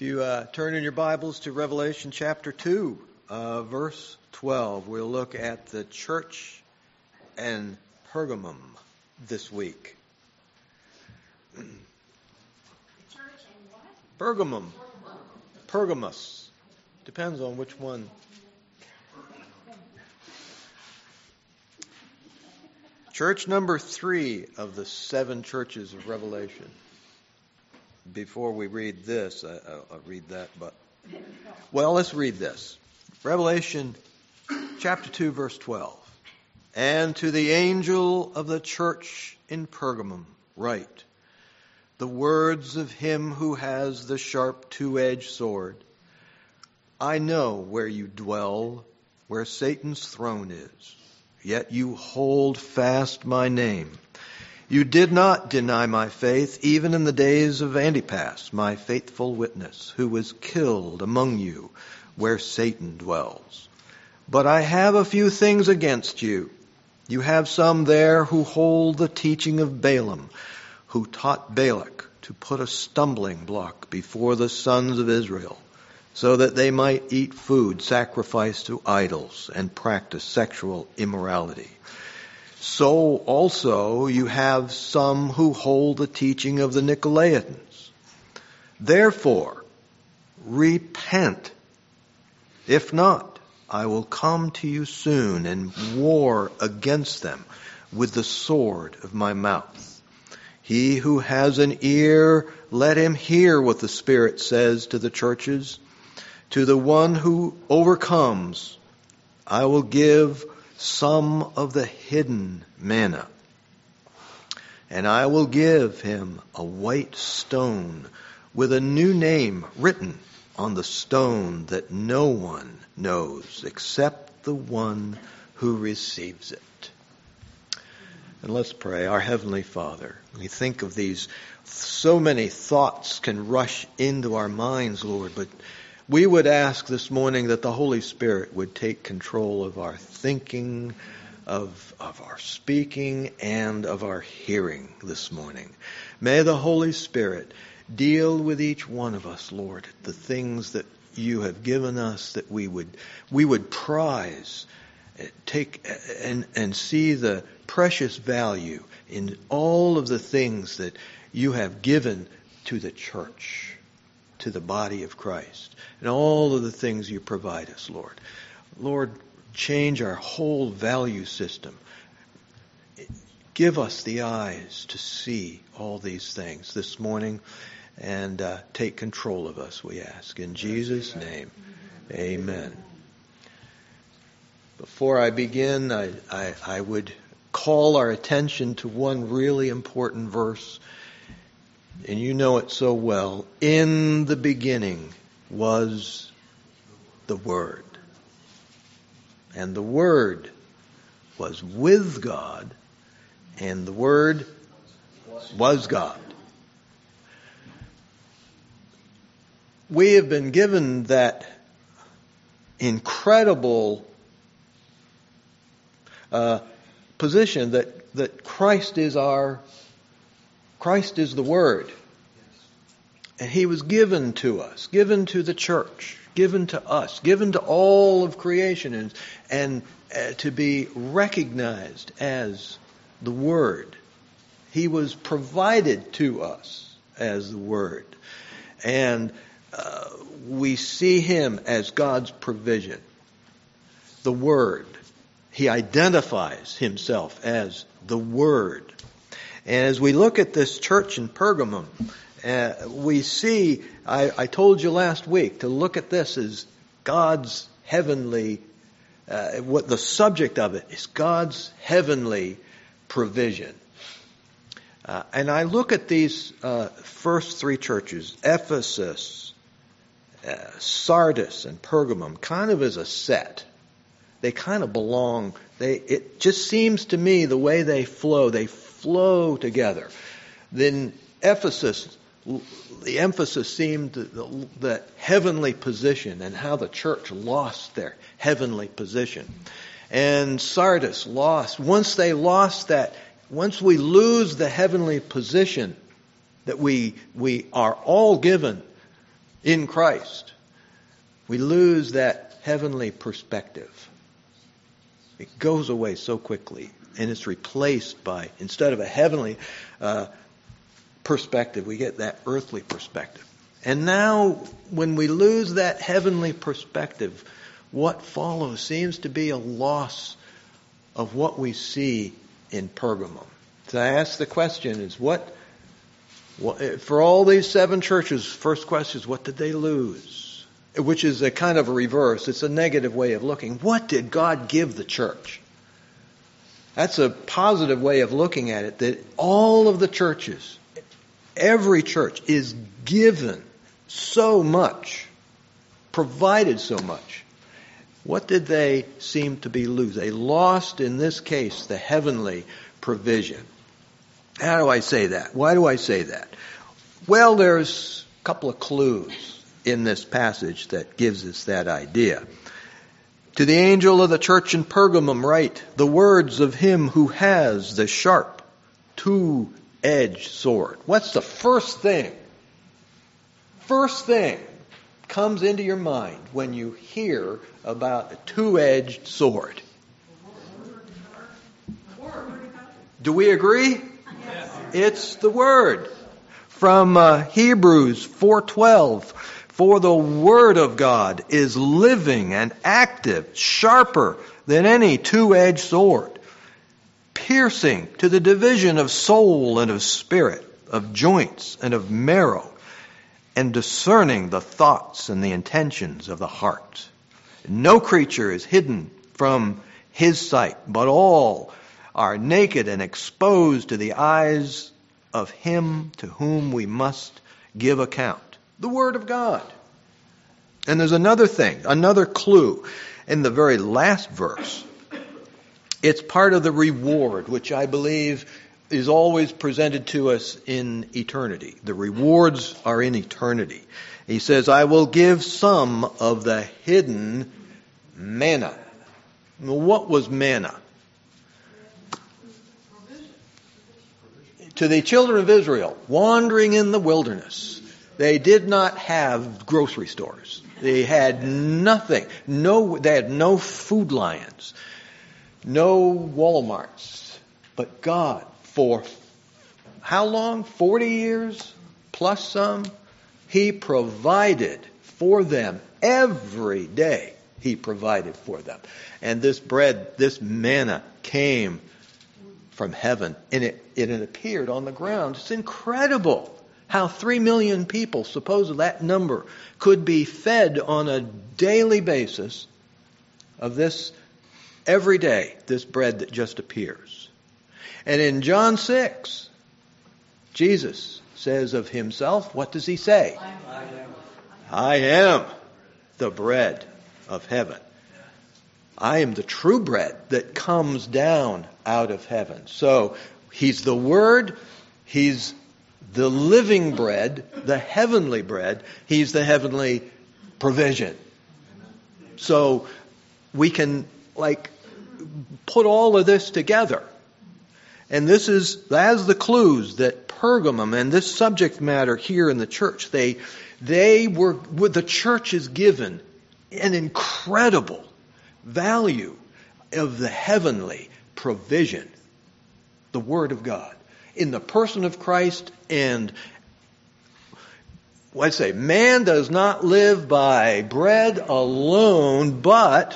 If you turn in your Bibles to Revelation chapter 2, verse 12, we'll look at the church in Pergamum this week. The church in what? Pergamum. Pergamus. Depends on which one. Church number 3 of the 7 churches of Revelation. Before we read this, I'll read that, but... Well, let's read this. Revelation chapter 2, verse 12. And to the angel of the church in Pergamum write, the words of him who has the sharp two-edged sword. I know where you dwell, where Satan's throne is, yet you hold fast my name. You did not deny my faith, even in the days of Antipas, my faithful witness, who was killed among you, where Satan dwells. But I have a few things against you. You have some there who hold the teaching of Balaam, who taught Balak to put a stumbling block before the sons of Israel, so that they might eat food sacrificed to idols and practice sexual immorality. So also you have some who hold the teaching of the Nicolaitans. Therefore, repent. If not, I will come to you soon and war against them with the sword of my mouth. He who has an ear, let him hear what the Spirit says to the churches. To the one who overcomes, I will give some of the hidden manna. And I will give him a white stone with a new name written on the stone that no one knows except the one who receives it. And let's pray. Our Heavenly Father, we think of these, so many thoughts can rush into our minds, Lord, but we would ask this morning that the Holy Spirit would take control of our thinking, of our speaking, and of our hearing this morning. May the Holy Spirit deal with each one of us, Lord, the things that you have given us, that we would prize, take and see the precious value in all of the things that you have given to the church, to the body of Christ, and all of the things you provide us, Lord. Lord, change our whole value system. Give us the eyes to see all these things this morning, and take control of us, we ask. In Jesus' name, amen. Before I begin, I would call our attention to one really important verse, and you know it so well. In the beginning was the Word, and the Word was with God, and the Word was God. We have been given that incredible position that Christ is the Word. And He was given to us, given to the church, given to us, given to all of creation, and to be recognized as the Word. He was provided to us as the Word. And we see Him as God's provision. The Word. He identifies Himself as the Word. And as we look at this church in Pergamum, we see, I told you last week, to look at this as God's heavenly, what the subject of it is God's heavenly provision. And I look at these first 3 churches, Ephesus, Sardis, and Pergamum, kind of as a set. They kind of belong. It just seems to me the way they flow together. Then Ephesus, the emphasis seemed the heavenly position and how the church lost their heavenly position. And Sardis lost. Once we lose the heavenly position that we are all given, in Christ, we lose that heavenly perspective. It goes away so quickly, and it's replaced by, instead of a heavenly perspective, we get that earthly perspective. And now, when we lose that heavenly perspective, what follows seems to be a loss of what we see in Pergamum. So I ask the question is, what for all these 7 churches, first question is, what did they lose? Which is a kind of a reverse. It's a negative way of looking. What did God give the church? That's a positive way of looking at it, that all of the churches, every church is given so much, provided so much. What did they seem to be losing? They lost, in this case, the heavenly provision. How do I say that? Why do I say that? Well, there's a couple of clues in this passage that gives us that idea. To the angel of the church in Pergamum write the words of him who has the sharp, two-edged sword. What's the first thing? First thing comes into your mind when you hear about a two-edged sword. Do we agree? Yes. It's the Word. From Hebrews 4:12, for the Word of God is living and active, sharper than any two-edged sword, piercing to the division of soul and of spirit, of joints and of marrow, and discerning the thoughts and the intentions of the heart. No creature is hidden from his sight, but all are naked and exposed to the eyes of him to whom we must give account. The Word of God. And there's another thing, another clue in the very last verse. It's part of the reward, which I believe is always presented to us in eternity. The rewards are in eternity. He says, I will give some of the hidden manna. What was manna? To the children of Israel, wandering in the wilderness, they did not have grocery stores. They had nothing. They had no Food Lions, no Walmarts. But God, for how long? 40 years plus some? He provided for them every day. He provided for them. And this bread, this manna came from heaven, and it appeared on the ground. It's incredible how 3 million people, suppose that number, could be fed on a daily basis of this every day, this bread that just appears. And in John 6, Jesus says of himself, what does he say? I am the bread of heaven. I am the true bread that comes down out of heaven. So he's the Word, he's the living bread, the heavenly bread, he's the heavenly provision. So we can put all of this together. And this is as the clues that Pergamum and this subject matter here in the church, the church is given an incredible value of the heavenly provision, the Word of God, in the person of Christ. And I say, man does not live by bread alone, but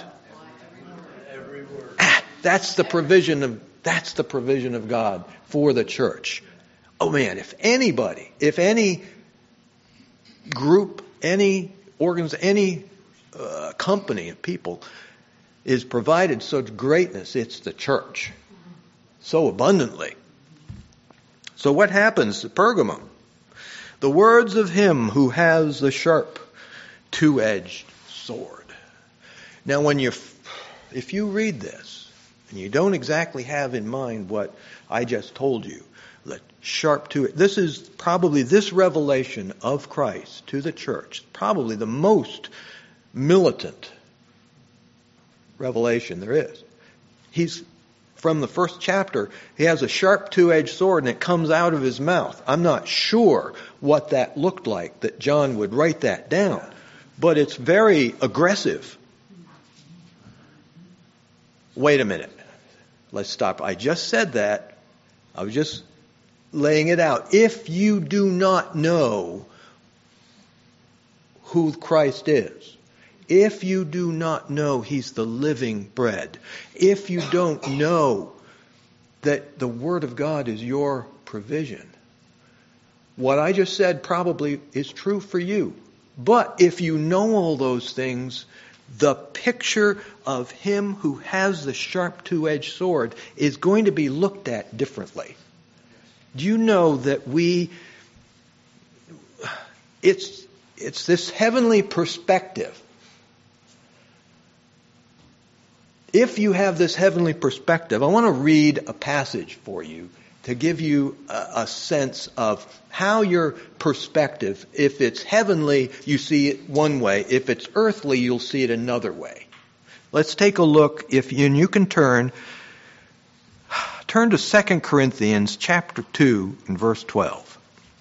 that's the provision of God for the church. Oh man, if any group, any organization, any company of people is provided such greatness, it's the church. So abundantly. So what happens at Pergamum? The words of him who has the sharp, two-edged sword. Now if you read this, and you don't exactly have in mind what I just told you, the sharp two-edged, this is probably this revelation of Christ to the church, probably the most militant revelation there is. from the first chapter, he has a sharp two-edged sword and it comes out of his mouth. I'm not sure what that looked like, that John would write that down. But it's very aggressive. Wait a minute. Let's stop. I just said that. I was just laying it out. If you do not know who Christ is, if you do not know He's the living bread, if you don't know that the Word of God is your provision, what I just said probably is true for you. But if you know all those things, the picture of Him who has the sharp two-edged sword is going to be looked at differently. Do you know that it's this heavenly perspective. If you have this heavenly perspective, I want to read a passage for you to give you a sense of how your perspective, if it's heavenly, you see it one way. If it's earthly, you'll see it another way. Let's take a look, and you can turn to 2 Corinthians chapter 2 and verse 12.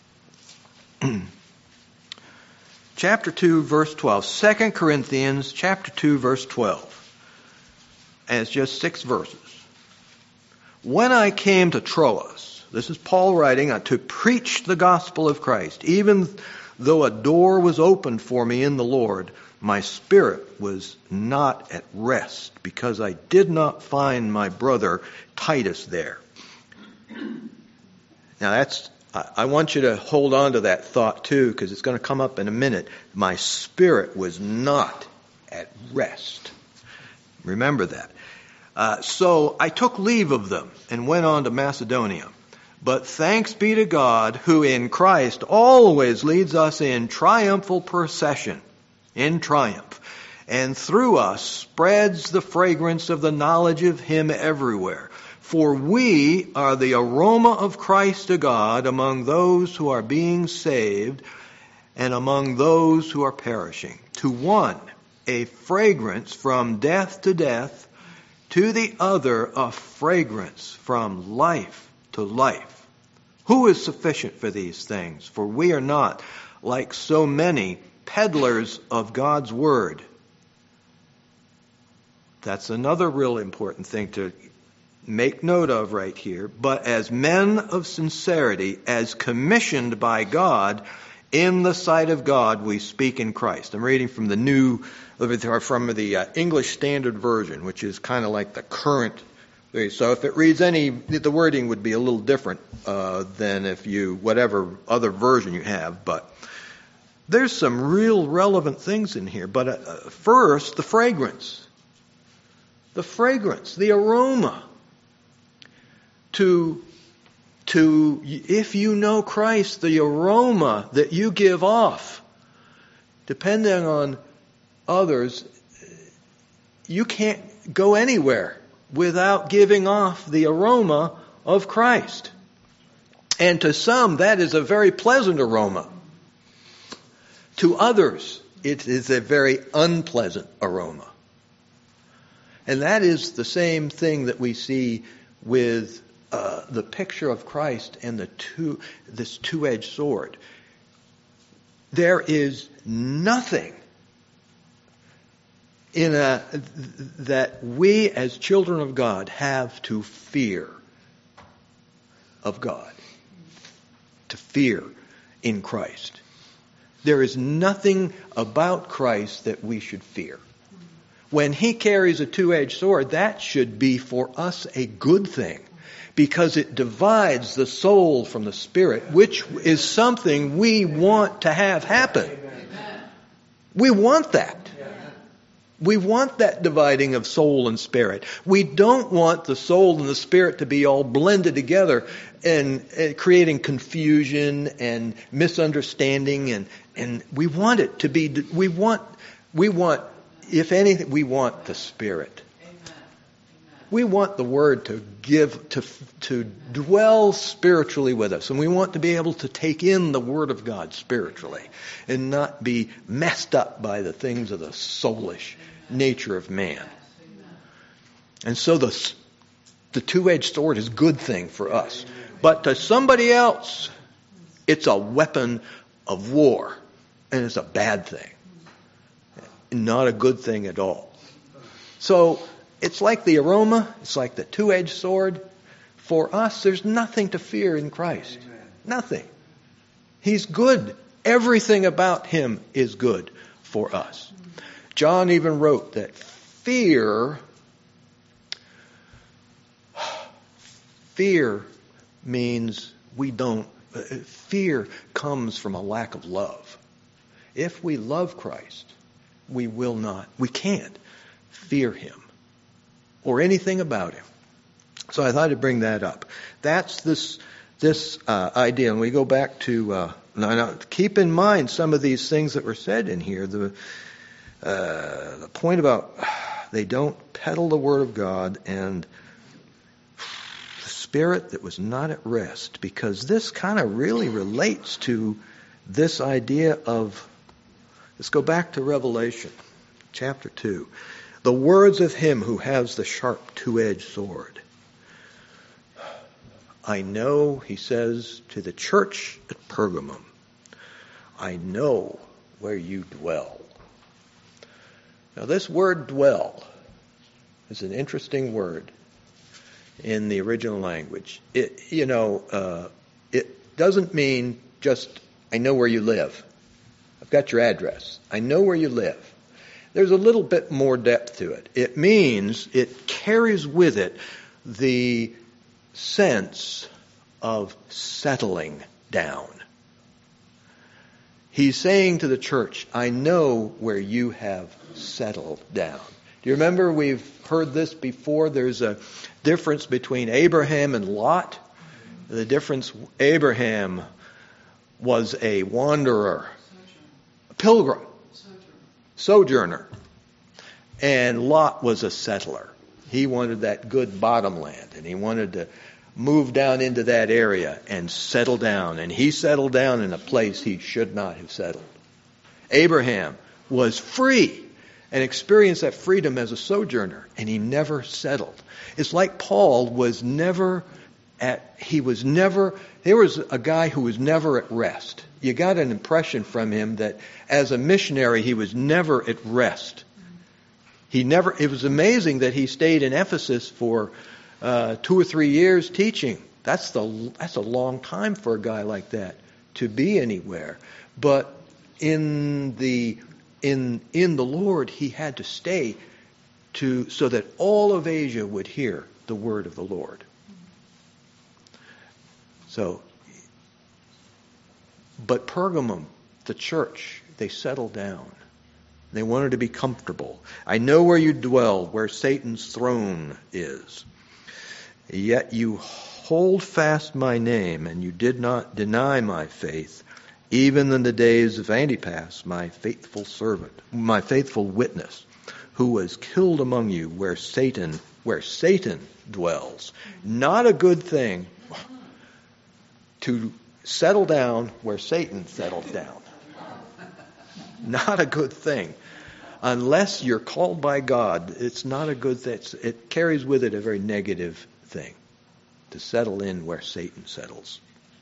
Chapter 2, verse 12. 2 Corinthians chapter 2, verse 12. And it's just 6 verses. When I came to Troas, this is Paul writing, to preach the gospel of Christ, even though a door was opened for me in the Lord, my spirit was not at rest, because I did not find my brother Titus there. Now I want you to hold on to that thought too, because it's going to come up in a minute. My spirit was not at rest. Remember that. So I took leave of them and went on to Macedonia. But thanks be to God, who in Christ always leads us in triumphal procession, in triumph, and through us spreads the fragrance of the knowledge of Him everywhere. For we are the aroma of Christ to God among those who are being saved and among those who are perishing. To one, a fragrance from death to death, to the other, a fragrance from life to life. Who is sufficient for these things? For we are not, like so many, peddlers of God's word. That's another real important thing to make note of right here. But as men of sincerity, as commissioned by God, in the sight of God, we speak in Christ. I'm reading from the English Standard Version, which is kind of like the current. So if it reads the wording would be a little different than whatever other version you have. But there's some real relevant things in here. But first, the fragrance. The fragrance, the aroma. If you know Christ, the aroma that you give off, depending on others, you can't go anywhere without giving off the aroma of Christ. And to some, that is a very pleasant aroma. To others, it is a very unpleasant aroma. And that is the same thing that we see with the picture of Christ and this two-edged sword. There is nothing that we as children of God have to fear of God, to fear in Christ. There is nothing about Christ that we should fear. When He carries a two-edged sword, that should be for us a good thing, because it divides the soul from the spirit, which is something we want to have happen. We want that. We want that dividing of soul and spirit. We don't want the soul and the spirit to be all blended together and creating confusion and misunderstanding. And we want it to be, we want, if anything, we want the Spirit. We want the Word to dwell spiritually with us. And we want to be able to take in the Word of God spiritually and not be messed up by the things of the soulish nature of man. And so the two-edged sword is a good thing for us. But to somebody else, it's a weapon of war. And it's a bad thing. Not a good thing at all. So it's like the aroma. It's like the two-edged sword. For us, there's nothing to fear in Christ. Nothing. He's good. Everything about him is good for us. John even wrote that fear means fear comes from a lack of love. If we love Christ, we can't fear him or anything about him. So I thought I'd bring that up. That's this idea. And we go back to, now keep in mind some of these things that were said in here. The point about they don't peddle the word of God and the spirit that was not at rest, because this kind of really relates to this idea of, let's go back to Revelation chapter 2. The words of him who has the sharp two-edged sword. I know, he says to the church at Pergamum, I know where you dwell. Now this word dwell is an interesting word in the original language. It doesn't mean just, I know where you live. I've got your address. I know where you live. There's a little bit more depth to it. It means, it carries with it the sense of settling down. He's saying to the church, I know where you have settled down. Do you remember we've heard this before? There's a difference between Abraham and Lot. The difference, Abraham was a wanderer, a pilgrim, sojourner. And Lot was a settler. He wanted that good bottomland, and he wanted to move down into that area and settle down. And he settled down in a place he should not have settled. Abraham was free and experienced that freedom as a sojourner, and he never settled. It's like Paul was never there was a guy who was never at rest. You got an impression from him that as a missionary he was never at rest. It was amazing that he stayed in Ephesus for 2 or 3 years teaching. That's a long time for a guy like that to be anywhere. But in the Lord, he had to stay so that all of Asia would hear the word of the Lord. But Pergamum, the church, they settled down. They wanted to be comfortable. I know where you dwell, where Satan's throne is. Yet you hold fast my name, and you did not deny my faith, even in the days of Antipas, my faithful servant, my faithful witness, who was killed among you where Satan dwells. Not a good thing to settle down where Satan settled down. Not a good thing. Unless you're called by God, it's not a good thing. It carries with it a very negative thing, to settle in where Satan settles.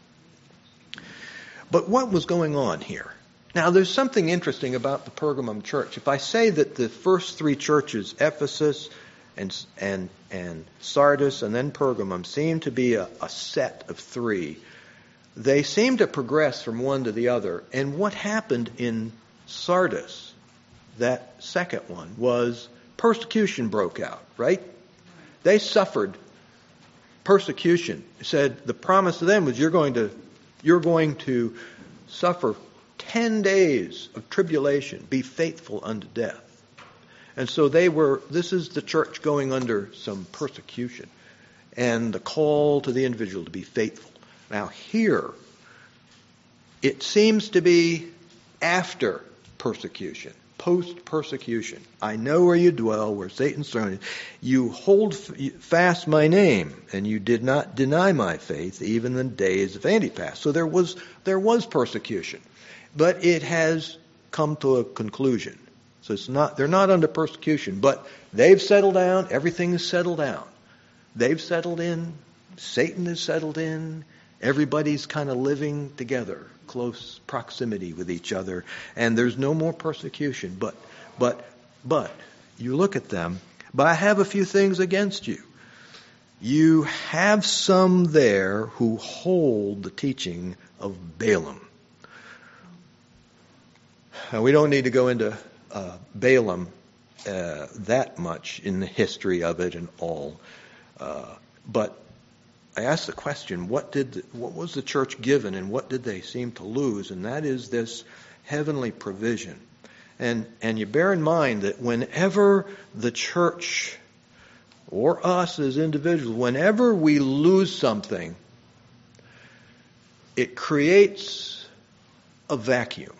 But what was going on here? Now, there's something interesting about the Pergamum church. If I say that the first 3 churches, Ephesus and Sardis and then Pergamum, seem to be a set of 3, they seem to progress from one to the other. And what happened in Sardis, that second one, was persecution broke out, right? They suffered persecution. It said the promise to them was you're going to suffer 10 days of tribulation, be faithful unto death. And so this is the church going under some persecution and the call to the individual to be faithful. Now here, it seems to be after persecution, post-persecution. I know where you dwell, where Satan's throne is. You hold fast my name, and you did not deny my faith, even in the days of Antipas. So there was persecution, but it has come to a conclusion. So they're not under persecution, but they've settled down. Everything is settled down. They've settled in. Satan has settled in. Everybody's kind of living together, close proximity with each other, and there's no more persecution. But you look at them. But I have a few things against you. You have some there who hold the teaching of Balaam. Now, we don't need to go into Balaam that much in the history of it and all. But I asked the question, what was the church given and what did they seem to lose? And that is this heavenly provision. And you bear in mind that whenever the church or us as individuals, whenever we lose something, it creates a vacuum.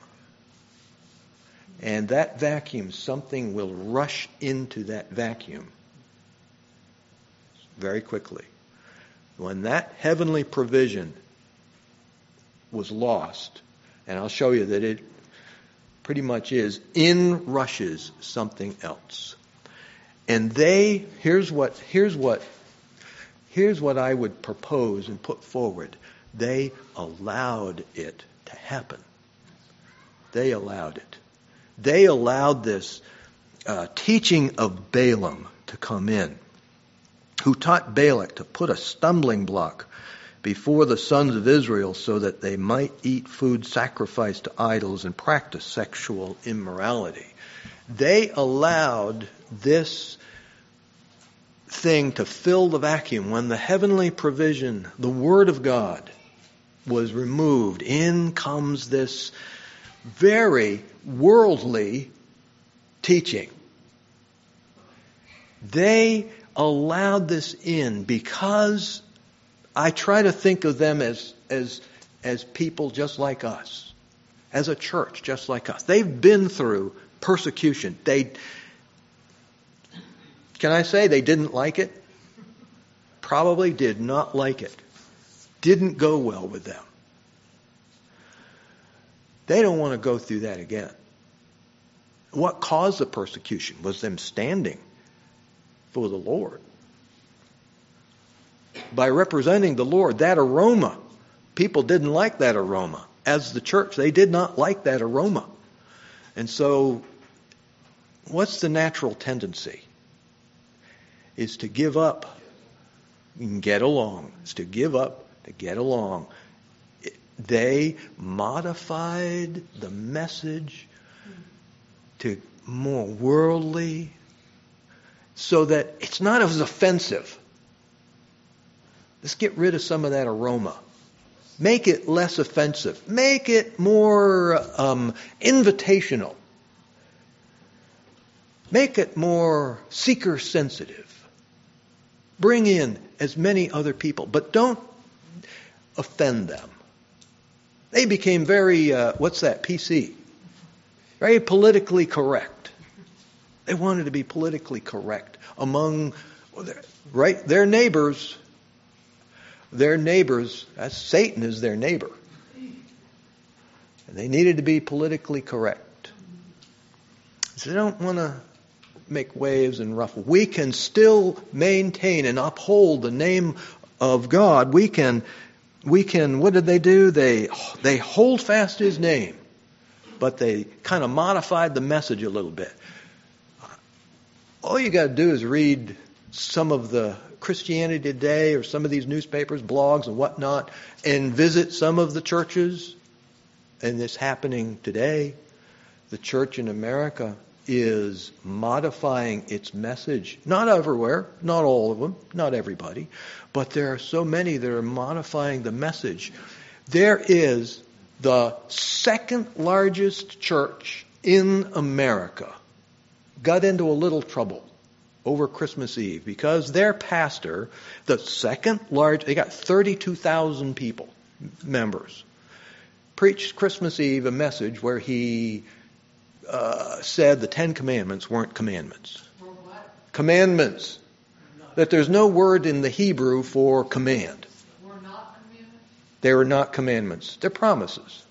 And that vacuum, something will rush into that vacuum very quickly. When that heavenly provision was lost, and I'll show you that it pretty much is, in rushes something else. And here's what I would propose and put forward. They allowed it to happen. They allowed it. They allowed this teaching of Balaam to come in, who taught Balak to put a stumbling block before the sons of Israel so that they might eat food sacrificed to idols and practice sexual immorality. They allowed this thing to fill the vacuum. When the heavenly provision, the Word of God, was removed, in comes this very worldly teaching. They allowed this in because I try to think of them as people just like us, as a church just like us. They've been through persecution. Can I say they didn't like it? Probably did not like it. Didn't go well with them. They don't want to go through that again. What caused the persecution was them standing for the Lord. By representing the Lord, that aroma, people didn't like that aroma. As the church, they did not like that aroma. And so, what's the natural tendency? Is to give up and get along. It's to give up, to get along. They modified the message to more worldly so that it's not as offensive. Let's get rid of some of that aroma. Make it less offensive. Make it more invitational. Make it more seeker-sensitive. Bring in as many other people, but don't offend them. They became very, PC? Very politically correct. They wanted to be politically correct among, their neighbors. Their neighbors, Satan is their neighbor. And they needed to be politically correct. So they don't want to make waves and ruffle. We can still maintain and uphold the name of God. We can, what did they do? They hold fast His name, but they kind of modified the message a little bit. All you got to do is read some of the Christianity Today or some of these newspapers, blogs and whatnot, and visit some of the churches. And it's happening today. The church in America is modifying its message. Not everywhere, not all of them, not everybody, but there are so many that are modifying the message. There is the second largest church in America got into a little trouble over Christmas Eve because their pastor, the second largest, they got 32,000 people, members, preached Christmas Eve a message where he said the Ten Commandments weren't commandments. Commandments. That there's no word in the Hebrew for command. Were not commandments? They were not commandments. They're promises.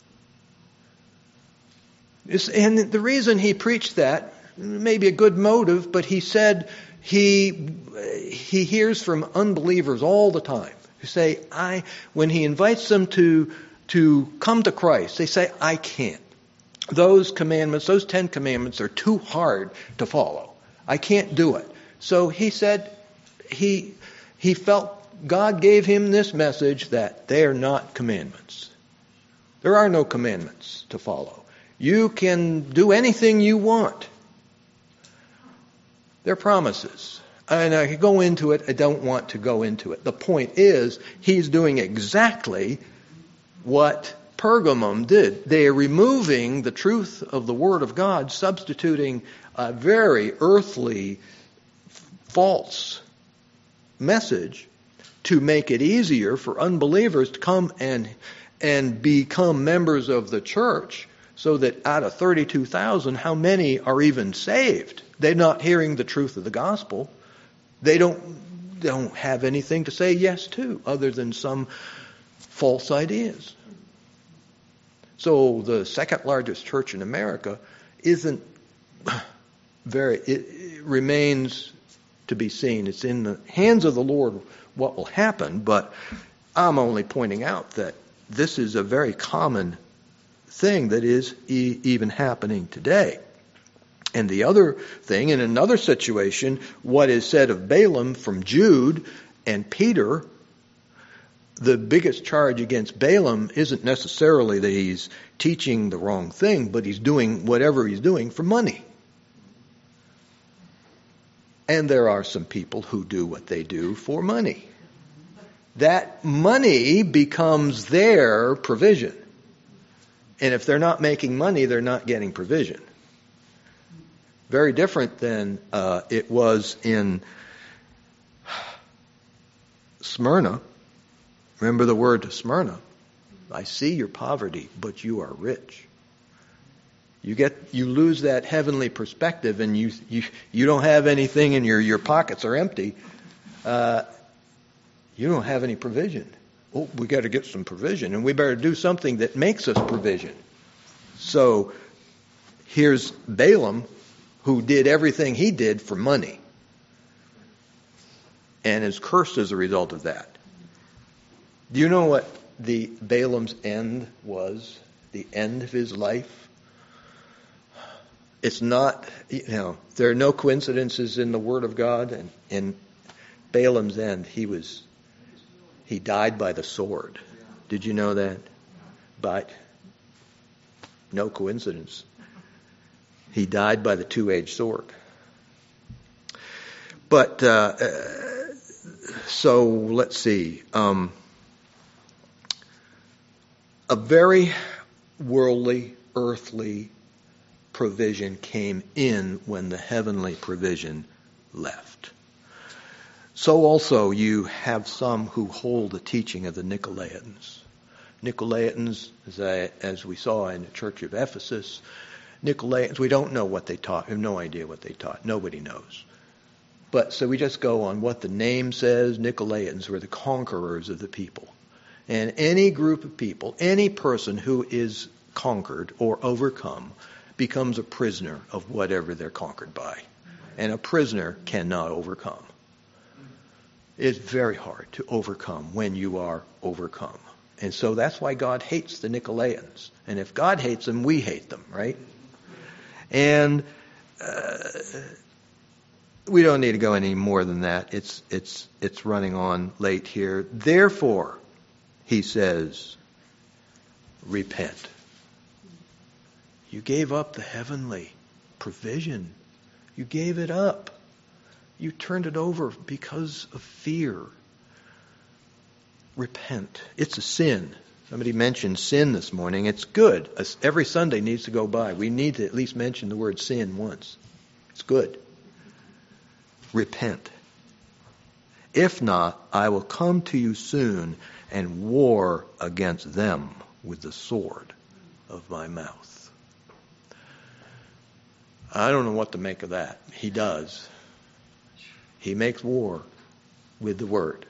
And the reason he preached that, maybe a good motive, but he said, he hears from unbelievers all the time who say, when he invites them to come to Christ, they say, I can't. Those commandments, those 10 commandments are too hard to follow. I can't do it. So he said, he felt God gave him this message that they are not commandments. There are no commandments to follow. You can do anything you want. They're promises. And I could go into it. I don't want to go into it. The point is, he's doing exactly what Pergamum did. They are removing the truth of the Word of God, substituting a very earthly, false message to make it easier for unbelievers to come and become members of the church, so that out of 32,000, how many are even saved? They're not hearing the truth of the gospel. They don't have anything to say yes to other than some false ideas. So the second largest church in America it remains to be seen. It's in the hands of the Lord what will happen, but I'm only pointing out that this is a very common thing that is even happening today. And the other thing, in another situation, what is said of Balaam from Jude and Peter, the biggest charge against Balaam isn't necessarily that he's teaching the wrong thing, but he's doing whatever he's doing for money. And there are some people who do what they do for money. That money becomes their provision. And if they're not making money, they're not getting provision. Very different than it was in Smyrna. Remember the word to Smyrna. I see your poverty, but you are rich. You lose that heavenly perspective, and you don't have anything, and your pockets are empty. You don't have any provision. Oh, we got to get some provision, and we better do something that makes us provision. So here's Balaam, who did everything he did for money, and is cursed as a result of that. Do you know what the Balaam's end was? The end of his life? It's not, there are no coincidences in the Word of God. And in Balaam's end, he died by the sword. Did you know that? But no coincidence. He died by the two-edged sword. But, so let's see. A very worldly, earthly provision came in when the heavenly provision left. So also you have some who hold the teaching of the Nicolaitans. Nicolaitans, as we saw in the church of Ephesus, Nicolaitans, we don't know what they taught. We have no idea what they taught. Nobody knows. But so we just go on what the name says. Nicolaitans were the conquerors of the people. And any group of people, any person who is conquered or overcome becomes a prisoner of whatever they're conquered by. And a prisoner cannot overcome. It's very hard to overcome when you are overcome. And so that's why God hates the Nicolaitans. And if God hates them, we hate them, right? And we don't need to go any more than that. It's running on late here. Therefore, he says, repent. You gave up the heavenly provision. You gave it up. You turned it over because of fear. Repent. It's a sin. Somebody mentioned sin this morning. It's good. Every Sunday needs to go by. We need to at least mention the word sin once. It's good. Repent. If not, I will come to you soon and war against them with the sword of my mouth. I don't know what to make of that. He does. He makes war with the word.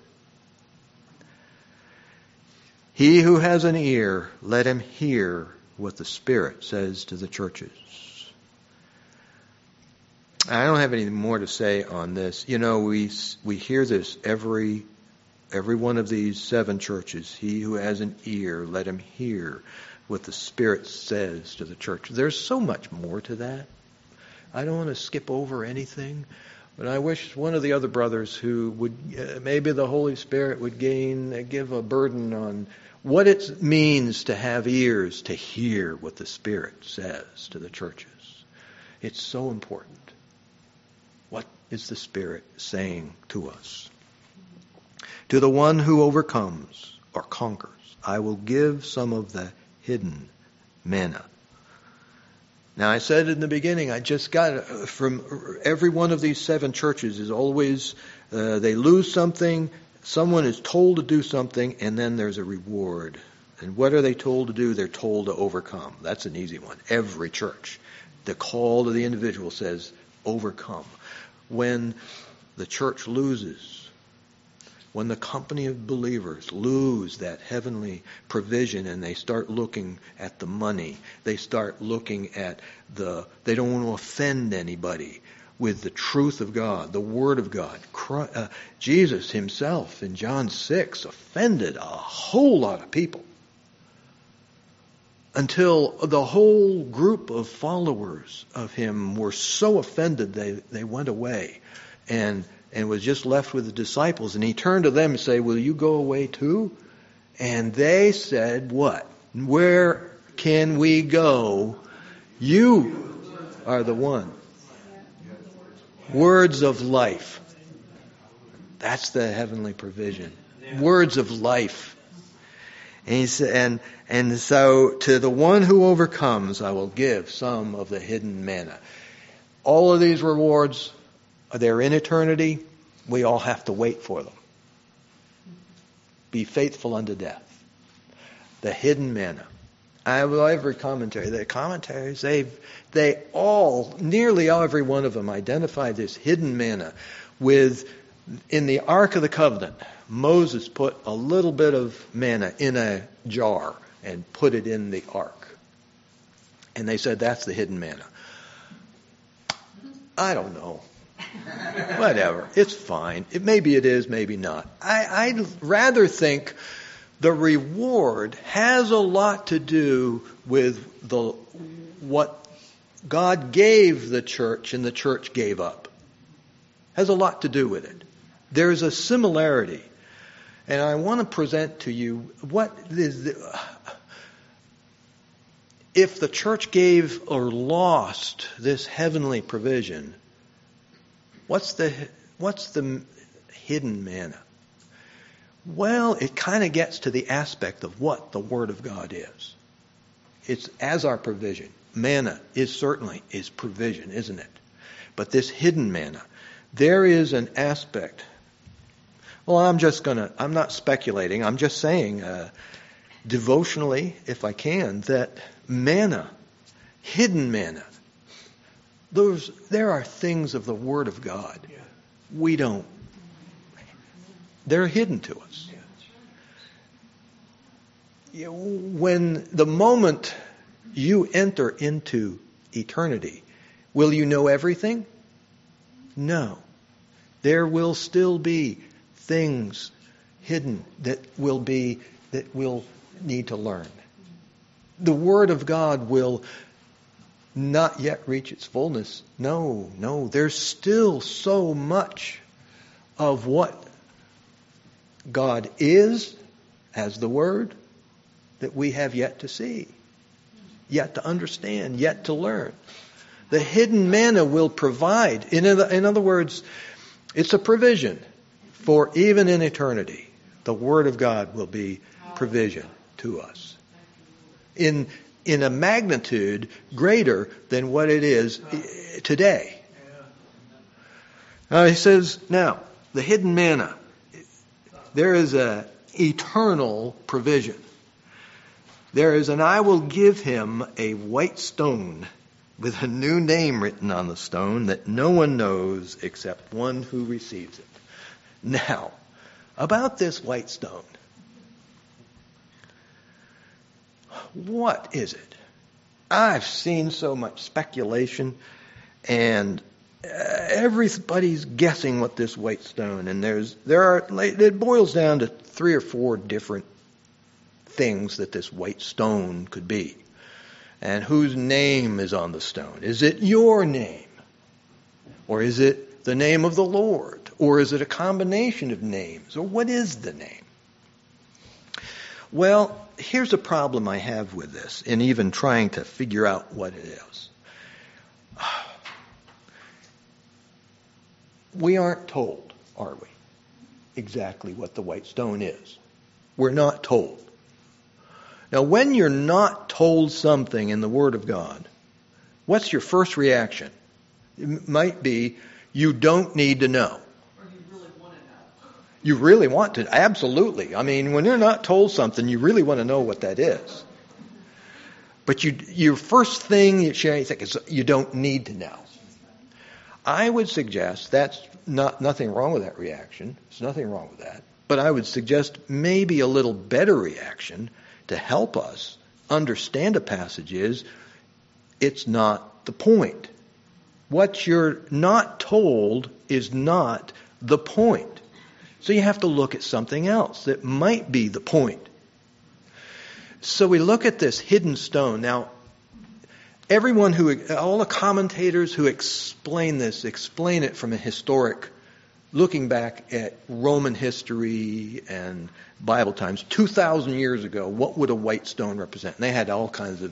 He who has an ear, let him hear what the Spirit says to the churches. I don't have anything more to say on this. You know, we hear this every one of these 7 churches. He who has an ear, let him hear what the Spirit says to the church. There's so much more to that. I don't want to skip over anything, but I wish one of the other brothers who would, maybe the Holy Spirit would give a burden on what it means to have ears to hear what the Spirit says to the churches. It's so important. What is the Spirit saying to us? To the one who overcomes or conquers, I will give some of the hidden manna. Now, I said in the beginning, I just got from every one of these 7 churches is always, they lose something, someone is told to do something, and then there's a reward. And what are they told to do? They're told to overcome. That's an easy one. Every church. The call to the individual says, overcome. When the church loses, when the company of believers lose that heavenly provision and they start looking at the money, they start looking at they don't want to offend anybody with the truth of God, the Word of God. Jesus himself in John 6 offended a whole lot of people until the whole group of followers of him were so offended they went away and was just left with the disciples. And he turned to them and said, will you go away too? And they said, what? Where can we go? You are the one. Words of life. That's the heavenly provision. Words of life. And he said, and so to the one who overcomes, I will give some of the hidden manna. All of these rewards, they're in eternity. We all have to wait for them. Be faithful unto death. The hidden manna. Every commentary, the commentaries, they all, nearly every one of them identify this hidden manna with, in the Ark of the Covenant, Moses put a little bit of manna in a jar and put it in the ark. And they said that's the hidden manna. I don't know. Whatever. It's fine. Maybe it is, maybe not. I'd rather think the reward has a lot to do with what God gave the church and the church gave up. Has a lot to do with it. There's a similarity. And I want to present to you what is if the church gave or lost this heavenly provision, what's the hidden manna? Well, it kind of gets to the aspect of what the Word of God is. It's as our provision. Manna is provision, isn't it? But this hidden manna, there is an aspect. Well, I'm not speculating. I'm just saying, devotionally, if I can, that manna, hidden manna, there are things of the Word of God they're hidden to us. When the moment you enter into eternity, will you know everything? No. There will still be things hidden that we'll need to learn. The Word of God will not yet reach its fullness. No. There's still so much of what God is as the Word that we have yet to see, yet to understand, yet to learn. The hidden manna will provide. In other words, it's a provision for even in eternity. The Word of God will be provision to us. In a magnitude greater than what it is today. He says, now, the hidden manna. There is an eternal provision. There is I will give him a white stone with a new name written on the stone that no one knows except one who receives it. Now, about this white stone. What is it? I've seen so much speculation, and everybody's guessing what this white stone, and it boils down to 3 or 4 different things that this white stone could be. And whose name is on the stone? Is it your name? Or is it the name of the Lord? Or is it a combination of names? Or what is the name? Well, here's a problem I have with this, in even trying to figure out what it is. We aren't told, are we, exactly what the white stone is. We're not told. Now, when you're not told something in the Word of God, what's your first reaction? It might be, you don't need to know. Or you really want to know. You really want to, absolutely. I mean, when you're not told something, you really want to know what that is. But your first thing you think is, you don't need to know. I would suggest that's nothing wrong with that reaction. There's nothing wrong with that. But I would suggest maybe a little better reaction to help us understand a passage is, it's not the point. What you're not told is not the point. So you have to look at something else that might be the point. So we look at this hidden stone. Now, all the commentators who explain this, explain it from a historic, looking back at Roman history and Bible times, 2,000 years ago, what would a white stone represent? And they had all kinds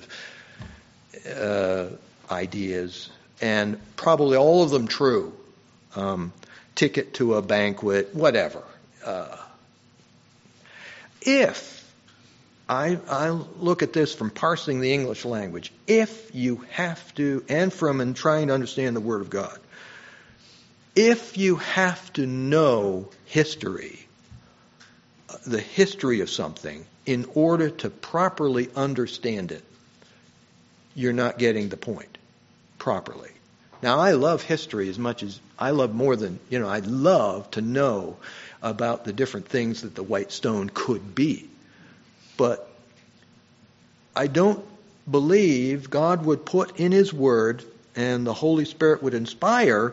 of ideas, and probably all of them true. Ticket to a banquet, whatever. If I look at this from parsing the English language, if you have to, and from trying to understand the Word of God, if you have to know history, the history of something, in order to properly understand it, you're not getting the point properly. Now, I love history as much as I love more than, I'd love to know about the different things that the white stone could be. But I don't believe God would put in His Word and the Holy Spirit would inspire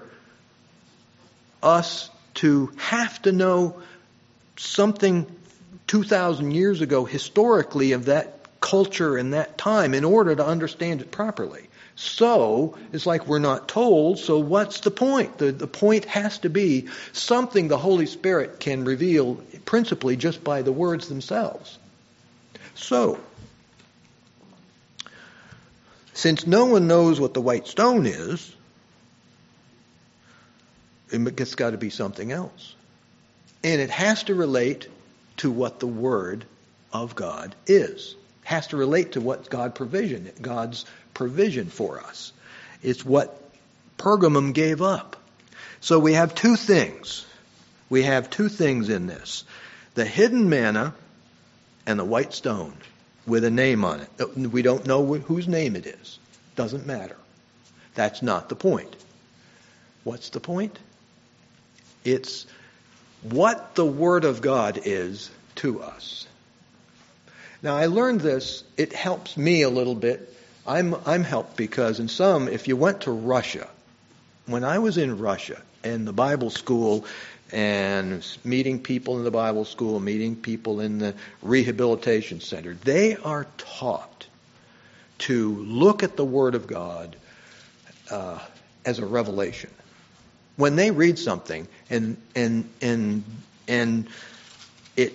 us to have to know something 2,000 years ago historically of that culture and that time in order to understand it properly. So, it's like we're not told, so what's the point? The point has to be something the Holy Spirit can reveal principally just by the words themselves. So, since no one knows what the white stone is, it's got to be something else. And it has to relate to what the Word of God is. It has to relate to what God's provision for us. It's what Pergamum gave up. So we have 2 things. We have 2 things in this. The hidden manna and the white stone with a name on it. We don't know whose name it is. Doesn't matter. That's not the point. What's the point? It's what the Word of God is to us. Now, I learned this. It helps me a little bit. I'm helped because if you went to Russia, when I was in Russia in the Bible school and meeting people in the Bible school, meeting people in the rehabilitation center, they are taught to look at the Word of God as a revelation. When they read something and it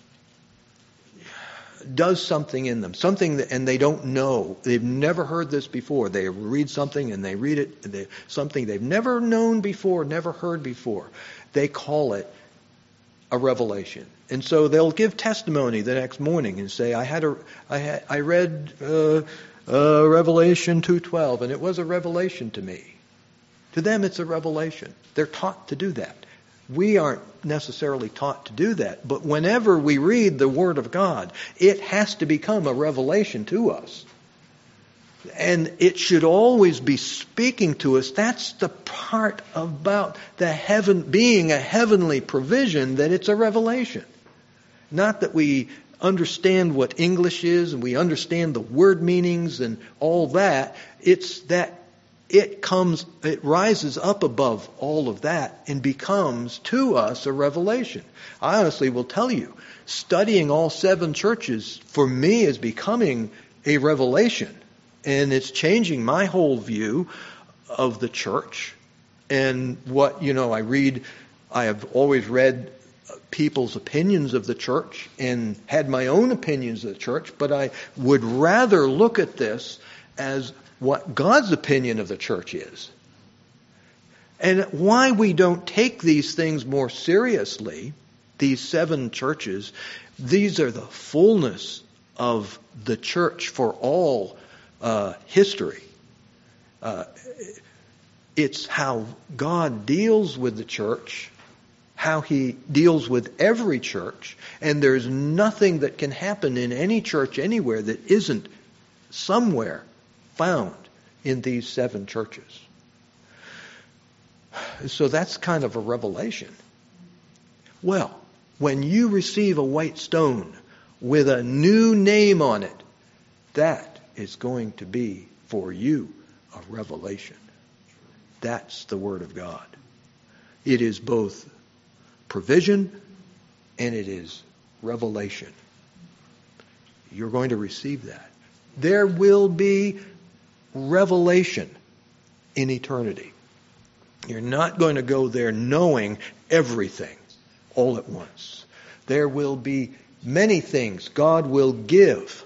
does something in them, and they don't know, they've never heard this before. They read something and they read it, something they've never known before, never heard before. They call it a revelation, and so they'll give testimony the next morning and say, "I read Revelation 2:12, and it was a revelation to me." To them, it's a revelation. They're taught to do that. We aren't necessarily taught to do that, but whenever we read the Word of God, it has to become a revelation to us. And it should always be speaking to us. That's the part about being a heavenly provision, that it's a revelation. Not that we understand what English is and we understand the word meanings and all that. It's that it rises up above all of that and becomes to us a revelation. I honestly will tell you, studying all 7 churches for me is becoming a revelation. And it's changing my whole view of the church. And what, I have always read people's opinions of the church and had my own opinions of the church, but I would rather look at this as what God's opinion of the church is. And why we don't take these things more seriously, these 7 churches, these are the fullness of the church for all history. It's how God deals with the church, how He deals with every church, and there's nothing that can happen in any church anywhere that isn't somewhere found in these 7 churches. So that's kind of a revelation. Well, when you receive a white stone with a new name on it, that is going to be for you a revelation. That's the Word of God. It is both provision and it is revelation. You're going to receive that. There will be revelation in eternity. You're not going to go there knowing everything all at once. There will be many things God will give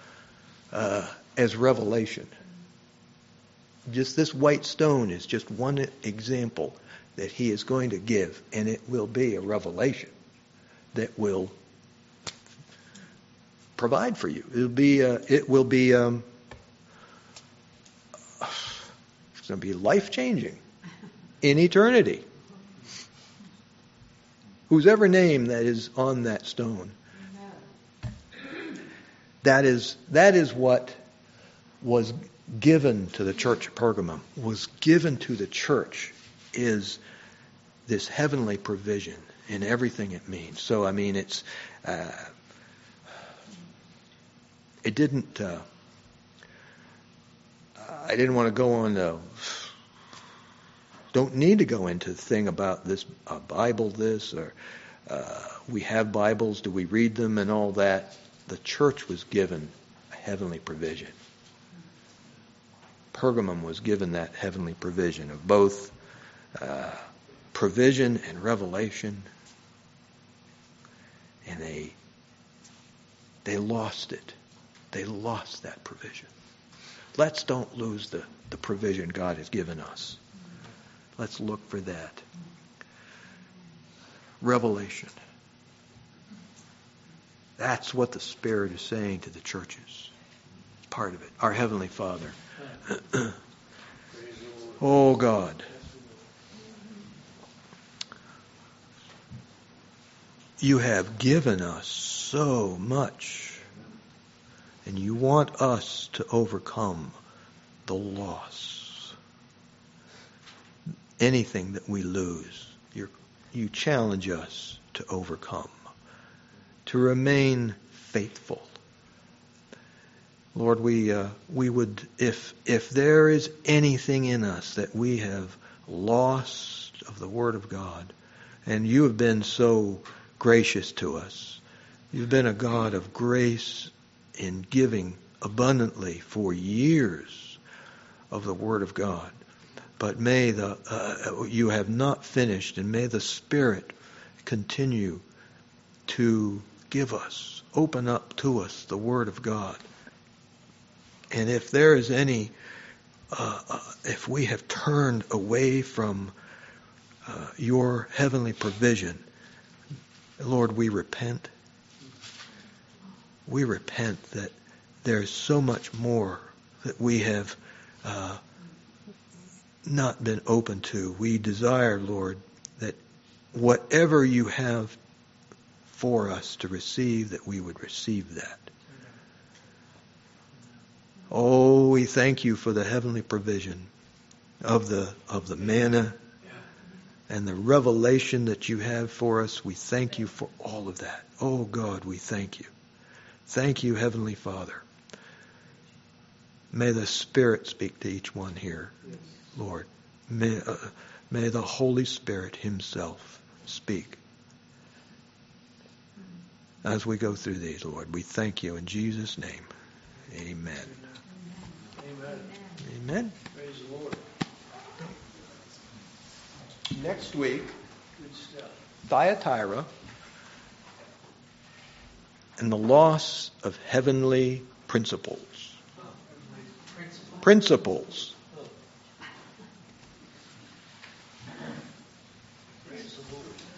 as revelation. Just this white stone is just one example that He is going to give, and it will be a revelation that will provide for you. It's going to be life-changing in eternity. Whose ever name that is on that stone. That is what was given to the church of Pergamum, was given to the church, is this heavenly provision in everything it means. So, it's it didn't. I didn't want to go on. Don't need to go into the thing about this Bible, this or we have Bibles. Do we read them and all that? The church was given a heavenly provision. Pergamum was given that heavenly provision of both provision and revelation, and they lost it. They lost that provision. Let's don't lose the provision God has given us. Let's look for that. Revelation. That's what the Spirit is saying to the churches. Part of it. Our Heavenly Father. Oh God. You have given us so much, and you want us to overcome the loss. Anything that we lose, you challenge us to overcome, to remain faithful. Lord, we would, if there is anything in us that we have lost of the Word of God, and you have been so gracious to us, you've been a God of grace in giving abundantly for years of the Word of God. But may you have not finished, and may the Spirit continue to give us, open up to us the Word of God. And if there is any, if we have turned away from your heavenly provision, Lord, we repent. We repent that there's so much more that we have not been open to. We desire, Lord, that whatever you have for us to receive, that we would receive that. Oh, we thank you for the heavenly provision of the manna and the revelation that you have for us. We thank you for all of that. Oh God, we thank you. Thank you, Heavenly Father. May the Spirit speak to each one here, Lord. May the Holy Spirit himself speak as we go through these, Lord. We thank you in Jesus' name. Amen. Amen. Amen. Praise the Lord. Next week, Good stuff. Thyatira and the loss of heavenly principles. Principles. Praise the Lord.